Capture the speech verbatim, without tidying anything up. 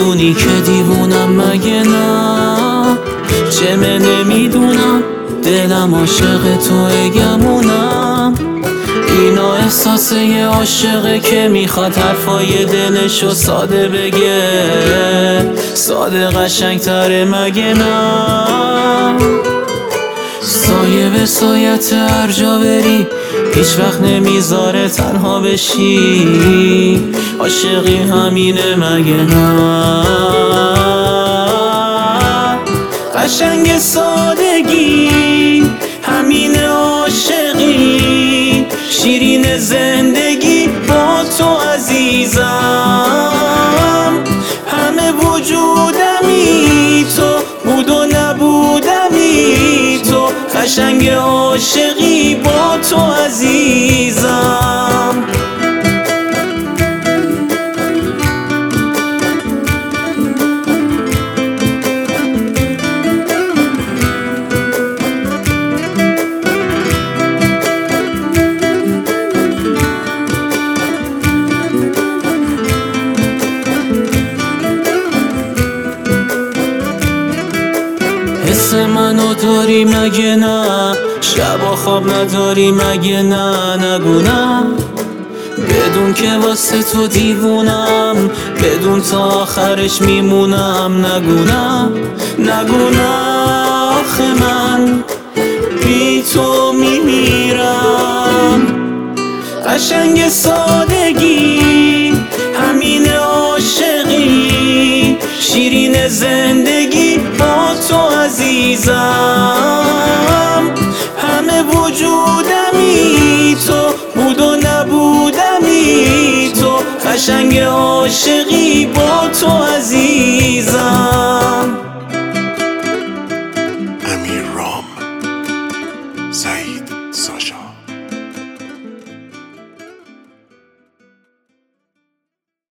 میدونی که دیوونم مگه نه؟ چه من نمیدونم دلم عاشق توه گمونم. اینا احساس یه عاشقه که میخواد حرفای دلشو ساده بگه، ساده قشنگ تره مگه نه؟ سایه به سایت هر جا بری هیچ وقت نمیذاره تنها بشی. عاشقی همینه مگه نه؟ قشنگ سادگی همینه عاشقی، شیرین زندگی با تو عزیزم. همه وجودمی تو بود و نبودمی تو، قشنگ عاشقی با تو عزیزم. حس منو داری مگه نه؟ شبا خواب نداری مگه نه؟ نگو نه، بدون که واسه تو دیوونم، بدون تا آخرش میمونم. نگو نه، نگو نه، آخه من بی تو میمیرم. قشنگ سادگی همین عاشقی، شیرین زندگی با تو عزیزم. همه وجودمی تو بود و نبودمی تو، قشنگ عاشقی با تو عزیزم. امیر رام، سعید ساشا.